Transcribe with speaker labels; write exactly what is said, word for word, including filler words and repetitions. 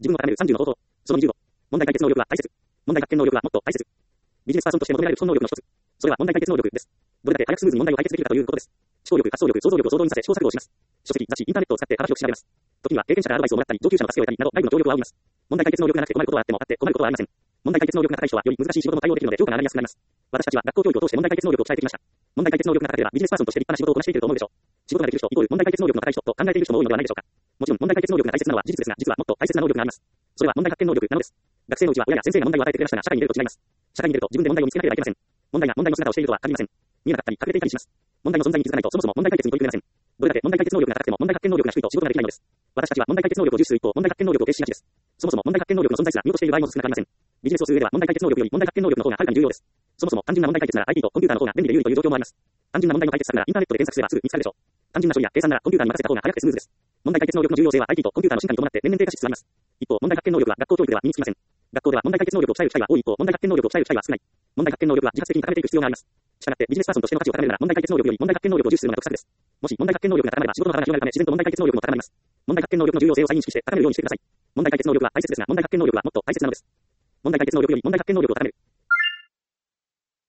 Speaker 1: 自分を高めるさんじゅうの方法。そのにじゅうご。問題解決能力は大切。問題発見能力はもっと大切。ビジネスパーソンとして求められる基本能力の一つ。それは問題解決能力です。どれだけ早くスムーズに問題を解決できるかということです。思考力、発想力、想像力を総動員させ試行錯誤をします。書籍、雑誌、インターネットを使って幅広く調べます。時には経験者からアドバイスをもらったり、上級者の助けを得たりなど外部の協力を仰ぎます。問題解決能力がなくて困ることはあってもあって困ることはありません。問題解決能力が高い人はより難しい仕事も対応できるので評価が上がりやすくなります。私たちは学校教育を通して問題解決能力を鍛えてきました。問題解決能力が高ければビジネスパーソンとして立派な仕事をこなしていけると思うでしょう。仕事ができる人イコール問題解決能力の高い人と考えている人も多いのではないでしょうか。もちろん問題解決能力が大切なのは事実ですが、実はもっと大切な能力があります。それは問題発見能力なのです。学生のうちは親や先生が問題を与えてくれましたが、社会に出ると違います。社会に出ると自分で問題を見つけなければいけません。問題が問題の姿をしているとは限りません。見えなかったり隠れていたりします。問題の存在に気づかないとそもそも問題解決に取り組めません。どれだけ問題解決能力が高くても問題発見能力が低いと仕事ができないのです。私たちは問題解決能力を重視する一方、問題発見能力を軽視しがちです。そもそも問題発見能力の存在すら見落としている場合も少なくありません。ビジネスをする上では問題解決能力より問題発見能力の方がはるかに重要です。そもそも単純な問題解決なら アイティー とコンピューターの方が便利で有利という状況もあります。単純な問題の解決策ならインターネットで検索すればすぐ見つかるでしょう。単純な処理や計算ならコンピューターに任せた方が早くてスムーズです。問題解決能力の重要性は アイティー とコンピューターの進化に伴って年々低下しつつあります。一方、問題発見能力は学校教育では身につきません。学校では問題解決能力を鍛える機会は多い一方、問題発見能力を鍛える機会は少ない。問題発見能力は自発的に高めていく必要があります。したがってビジネスパーソンとしての価値を高めるなら問題解決能力より問題発見能力を重視するのが得策です。もし問題発見能力が高まれば仕事の幅が広がるため自然と問題解決能力も高まります。問題発見能力の重要性を再認識して高めるようにしてください。問題解決能力は大切ですが問題発見能力はもっと大切なのです。問題解決能力より問題発見能力を高める。